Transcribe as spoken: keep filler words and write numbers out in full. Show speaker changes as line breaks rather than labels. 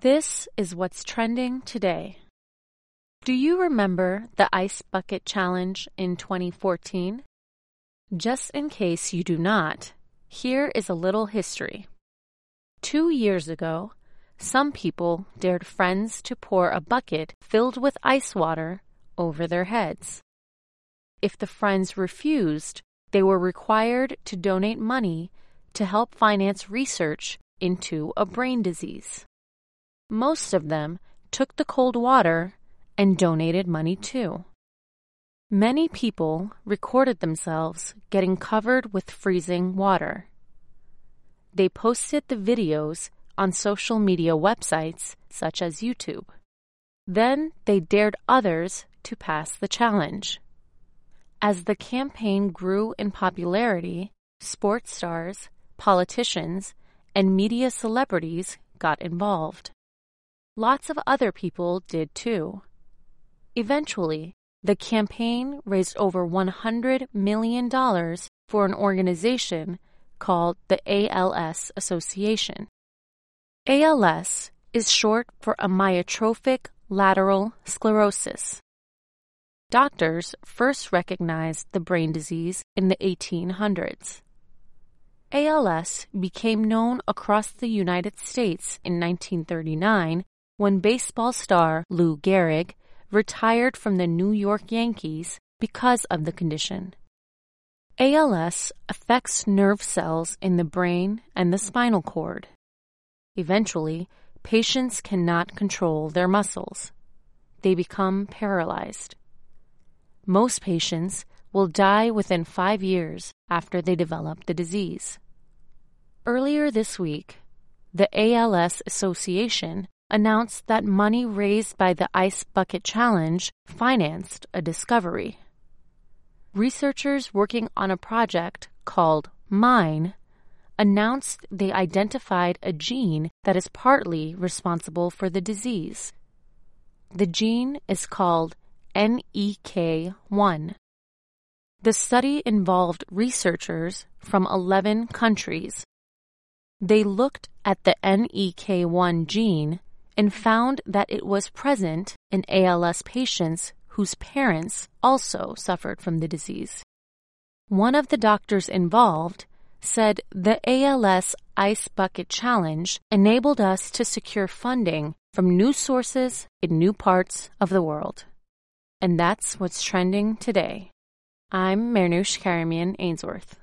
This is what's trending today. Do you remember the Ice Bucket Challenge in twenty fourteen? Just in case you do not, here is a little history. Two years ago, some people dared friends to pour a bucket filled with ice water over their heads. If the friends refused, they were required to donate money to help finance research into a brain disease. Most of them took the cold water and donated money too. Many people recorded themselves getting covered with freezing water. They posted the videos on social media websites such as YouTube. Then they dared others to pass the challenge. As the campaign grew in popularity, sports stars, politicians, and media celebrities got involved. Lots of other people did too. Eventually, the campaign raised over one hundred million dollars for an organization called the A L S Association. A L S is short for amyotrophic lateral sclerosis. Doctors first recognized the brain disease in the eighteen hundreds. A L S became known across the United States in nineteen thirty-nine when baseball star Lou Gehrig retired from the New York Yankees because of the condition. A L S affects nerve cells in the brain and the spinal cord. Eventually, patients cannot control their muscles. They become paralyzed. Most patients will die within five years after they develop the disease. Earlier this week, the A L S Association announced that money raised by the Ice Bucket Challenge financed a discovery. Researchers working on a project called MINE announced they identified a gene that is partly responsible for the disease. The gene is called N E K one. The study involved researchers from eleven countries. They looked at the N E K one gene and found that it was present in A L S patients whose parents also suffered from the disease. One of the doctors involved said the A L S Ice Bucket Challenge enabled us to secure funding from new sources in new parts of the world. And that's what's trending today. I'm Marnoush Karamian Ainsworth.